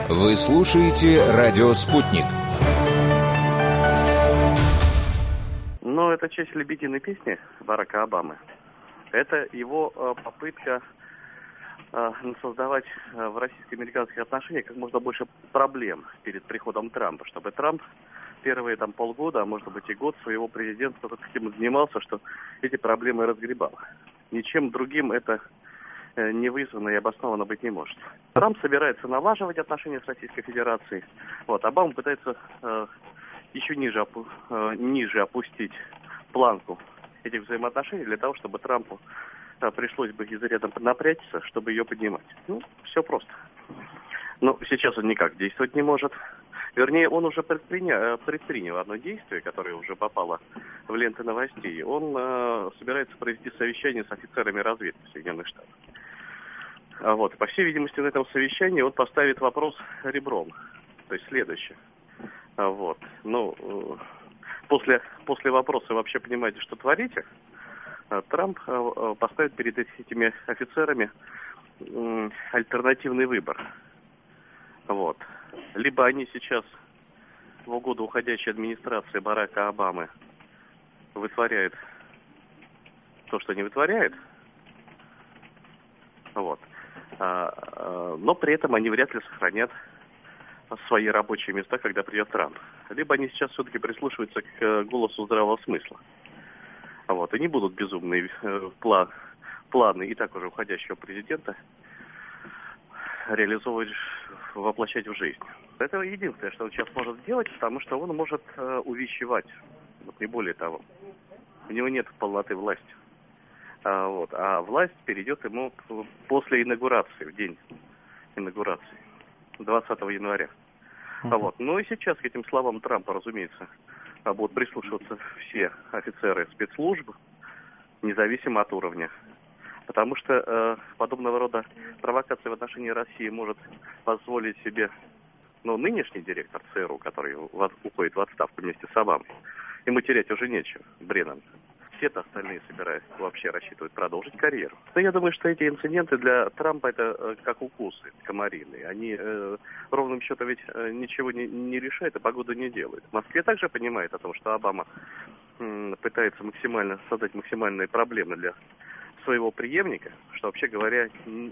Вы слушаете «Радио Спутник». Ну, это часть лебединой песни Барака Обамы. Это его попытка создавать в российско-американских отношениях как можно больше проблем перед приходом Трампа, чтобы Трамп первые полгода, а может быть и год своего президентства таким занимался, что эти проблемы разгребал. Ничем другим это не вызвано и обосновано быть не может. Трамп собирается налаживать отношения с Российской Федерацией. Обама пытается еще ниже опустить планку этих взаимоотношений для того, чтобы Трампу пришлось бы изрядно поднапрячься, чтобы ее поднимать. Все просто. Но сейчас он никак действовать не может. Вернее, он уже предпринял одно действие, которое уже попало в ленты новостей. Он собирается провести совещание с офицерами разведки Соединенных Штатов. По всей видимости, на этом совещании он поставит вопрос ребром. То есть следующее. После вопроса «Вообще понимаете, что творите?», Трамп поставит перед этими офицерами альтернативный выбор. Либо они сейчас в угоду уходящей администрации Барака Обамы вытворяют то, что они вытворяют, но при этом они вряд ли сохранят свои рабочие места, когда придет Трамп. Либо они сейчас все-таки прислушиваются к голосу здравого смысла. И не будут безумные планы и так уже уходящего президента реализовывать, воплощать в жизнь. Это единственное, что он сейчас может сделать, потому что он может увещевать, не более того. У него нет полноты власти. А власть перейдет ему после инаугурации, в день инаугурации, 20 января. Ну и сейчас к этим словам Трампа, разумеется, будут прислушиваться все офицеры спецслужб, независимо от уровня. Потому что подобного рода провокации в отношении России может позволить себе нынешний директор ЦРУ, который уходит в отставку вместе с Обамой. Ему терять уже нечего, Бреннан. Все-то остальные вообще рассчитывают продолжить карьеру. Но я думаю, что эти инциденты для Трампа это как укусы комариные. Они ровным счетом ведь ничего не решают и погоду не делают. В Москве также понимает о том, что Обама пытается создать максимальные проблемы для своего преемника, что, вообще говоря,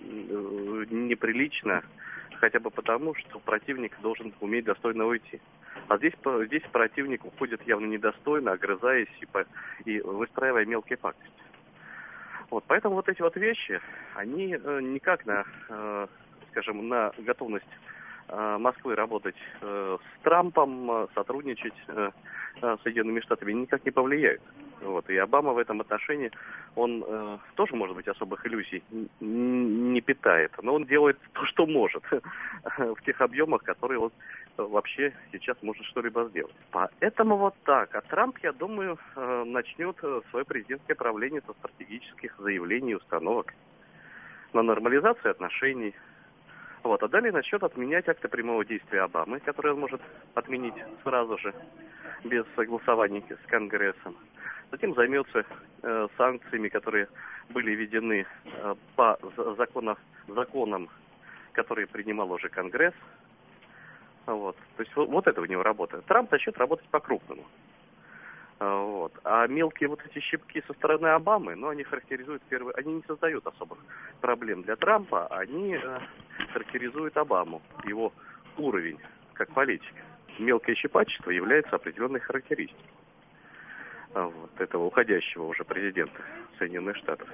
неприлично, хотя бы потому, что противник должен уметь достойно уйти. А здесь противник уходит явно недостойно, огрызаясь и выстраивая мелкие пакости. Поэтому эти вещи, они никак на готовность Москвы работать с Трампом, сотрудничать с Соединенными Штатами никак не повлияют. И Обама в этом отношении, он тоже, может быть, особых иллюзий не питает, но он делает то, что может, в тех объемах, которые он вообще сейчас может что-либо сделать. Поэтому так. А Трамп, я думаю, начнет свое президентское правление со стратегических заявлений и установок на нормализацию отношений. А далее начнет отменять акты прямого действия Обамы, которые он может отменить сразу же, без согласования с Конгрессом. Затем займется санкциями, которые были введены по законам, которые принимал уже Конгресс. То есть это у него работа. Трамп начнет работать по-крупному. А мелкие эти щипки со стороны Обамы, они характеризуют они не создают особых проблем для Трампа, они характеризуют Обаму, его уровень как политика. Мелкое щипачество является определенной характеристикой этого уходящего уже президента Соединенных Штатов.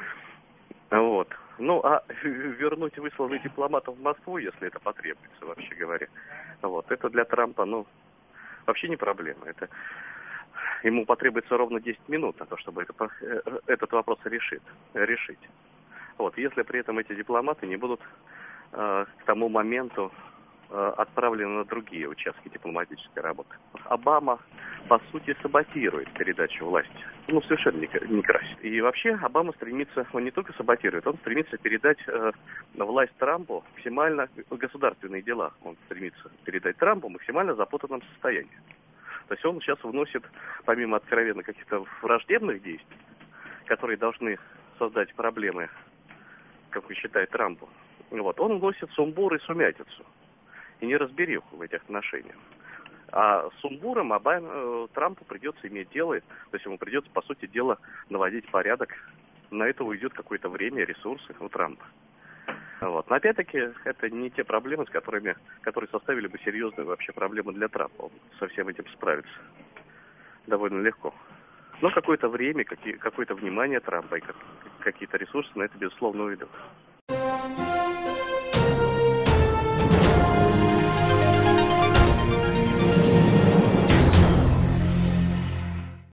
А вернуть высланных дипломатов в Москву, если это потребуется, вообще говоря, это для Трампа, вообще не проблема. Ему потребуется ровно 10 минут на то, чтобы этот вопрос решить. Если при этом эти дипломаты не будут к тому моменту отправлены на другие участки дипломатической работы. Обама, по сути, саботирует передачу власти. Совершенно не красит. И вообще Обама стремится, он не только саботирует, он стремится передать власть Трампу максимально, государственные дела, он стремится передать Трампу в максимально запутанном состоянии. То есть он сейчас вносит, помимо откровенно каких-то враждебных действий, которые должны создать проблемы, как он считает, Трампу, он вносит сумбур и сумятицу. и неразбериху в этих отношениях. А с сумбуром Трампу придется иметь дело, то есть ему придется, по сути дела, наводить порядок. На это уйдет какое-то время, ресурсы у Трампа. Вот. Но опять-таки, это не те проблемы, которые составили бы серьезную вообще проблему для Трампа. Он со всем этим справится довольно легко. Но какое-то время, какое-то внимание Трампа и какие-то ресурсы на это, безусловно, уйдут.